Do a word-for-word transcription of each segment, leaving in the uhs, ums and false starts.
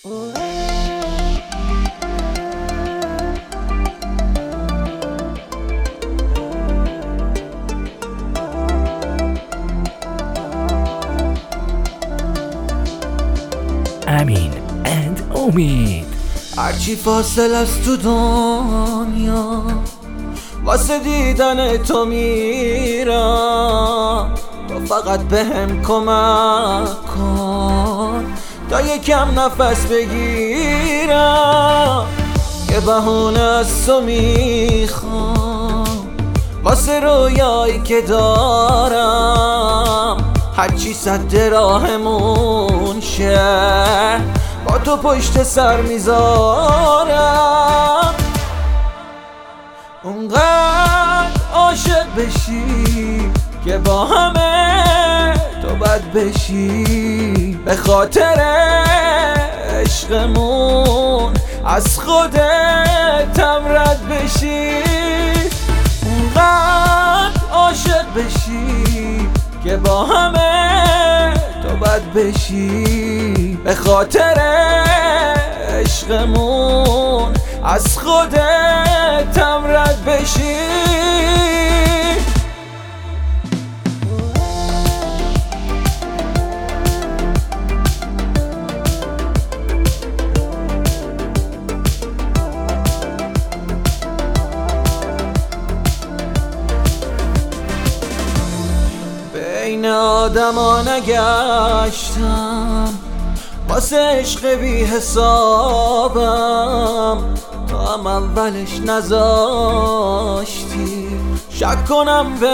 امین اند امید. هرچی فاصله است تو دنیا واسه دیدن تو میرم، تو فقط بهم کمک کن تا یکم نفس بگیرم. یه بهونه از تو میخوام واسه رویایی که دارم، هرچی سد راهمون شه با تو پشت سر میذارم. اونقدر عاشق بشی که با همه تو بد بشی، به خاطر عشقمون از خودت رد بشی. اونقدر عاشق بشی که با همه تو بد بشی، به خاطر عشقمون از خودت رد بشی. بین آدما نگشتم واسه عشق بی حسابم، تو هم اولش نذاشتی شک کنم به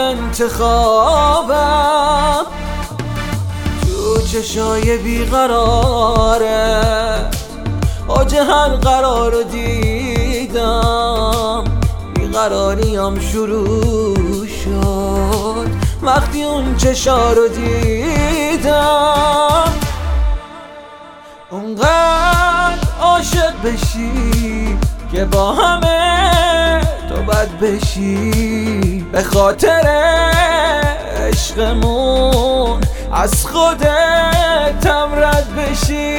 انتخابم. تو چشای بیقراره اوج هر قرار رو دیدم، بیقراریم شروع شد وقتی اون چشا رو دیدم. اونقدر عاشق بشی که با همه تو بد بشی، به خاطر عشقمون از خودت رد بشی.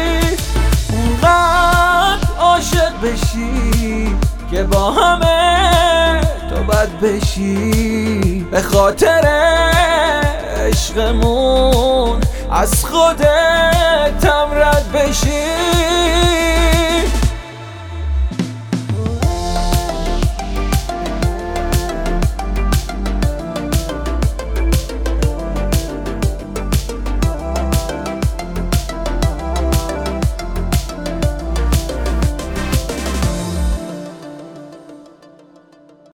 اونقدر عاشق بشی که با همه تو بد بشی، به خاطر عشقمون از خودت